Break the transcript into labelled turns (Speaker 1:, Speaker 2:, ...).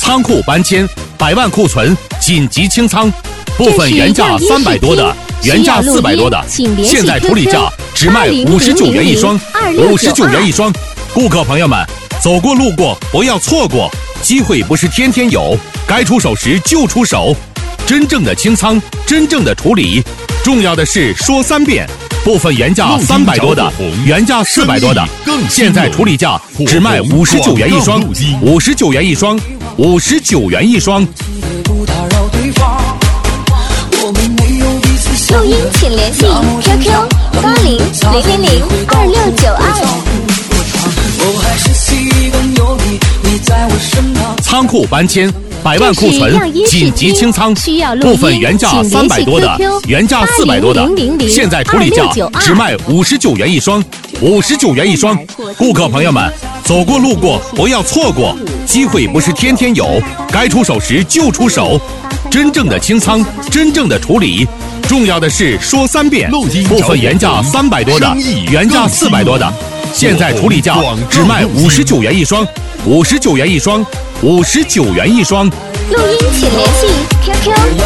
Speaker 1: 仓库搬迁，100万库存紧急清仓，部分原价300多的，原价400多的，现在处理价只卖59元一双，59元一双。顾客朋友们，走过路过不要错过，机会不是天天有，该出手时就出手，真正的清仓，真正的处理。重要的是说3遍，部分原价300多的，原价400多的，现在处理价只卖59元一双，59元一双，59元一双。
Speaker 2: 录音请联系 QQ8000002692。
Speaker 1: 仓库搬迁，100万库存紧急清仓，部分原价300多的，原价400多的，现在处理价只卖59元一双，59元一双。顾客朋友们，走过路过不要错过，机会不是天天有，该出手时就出手，真正的清仓，真正的处理。重要的是说3遍，部分原价300多的，原价400多的，现在处理价只卖59元一双，59元一双，59元一双。
Speaker 2: 录音请联系 QQ